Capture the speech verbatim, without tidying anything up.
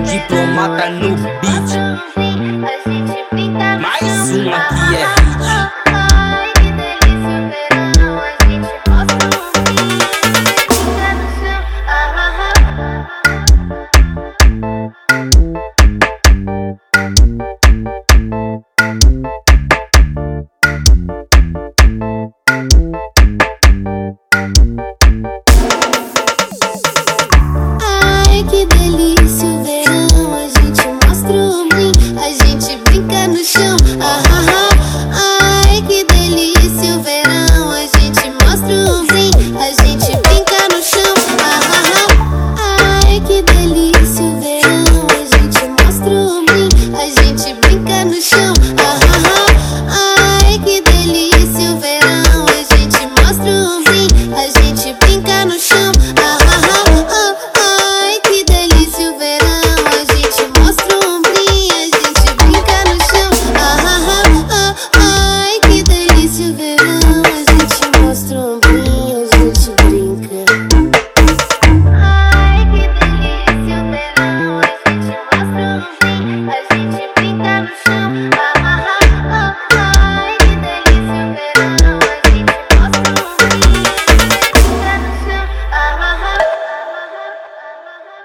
diplomata no beat. Mais uma que é hit. Ai, que delícia o verão, a gente mostra um fim. Fica no chão, ah, ah, ai, que delícia o verão, a gente mostra o fim. A gente brinca no chão, ah, ah, ah. Ai, que delícia o verão, a gente mostra o fim. A gente brinca no chão, ah, ah, ah. Ai, que delícia o verão, a gente mostra o fim. A gente brinca no chão, ah, ah, ah. Ai, que delícia o verão, a gente mostra o fim. A gente